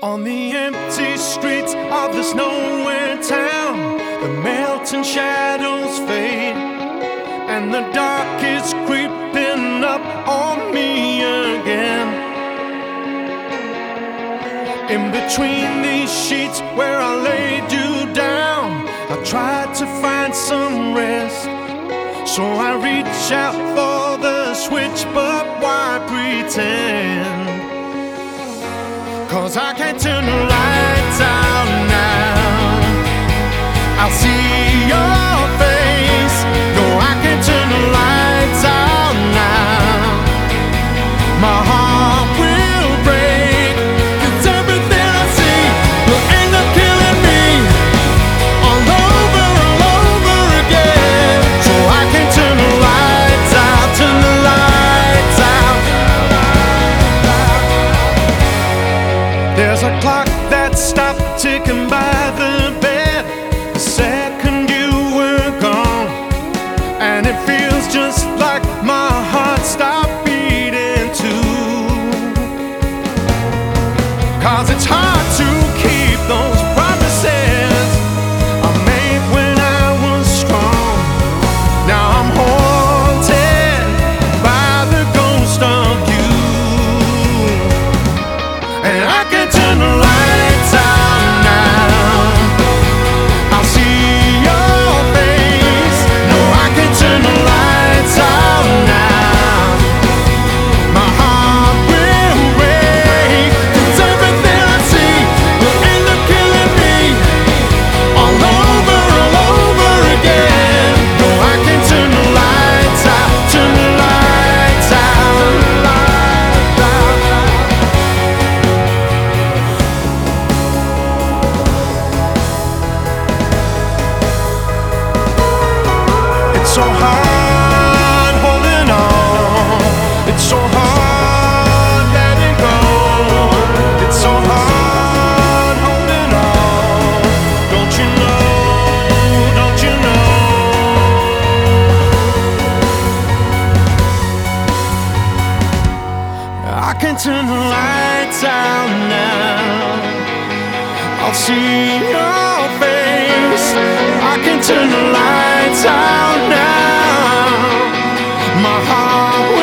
On the empty streets of this nowhere town, the melting shadows fade, and the dark is creeping up on me again. In between these sheets where I laid you down, I tried to find some rest. So I reach out for the switch, but why pretend? 'Cause I can't turn the lights out now. I'll see your face. No, I can't turn the lights out now. My heart will break, 'cause everything I see will end up killing me all over again. So I can't turn the lights out, turn the lights out. There's a clock that stopped ticking by the bed the second you were gone, and it feels just like my heart stopped beating too. 'Cause it's hard to keep those promises I made when I was strong. Now I'm haunted by the ghost of you, and I can't turn the lights out now. I'll see your face. No, I can't turn the lights out now. My heart will break, 'cause everything I see will end up killing me all over again. No, I can't turn the lights out, turn the lights out, lights out. It's so hard holding on. It's so hard letting go. It's so hard holding on. Don't you know? Don't you know? I can turn the lights out now. I'll see your face. I can turn the lights out now. My heart will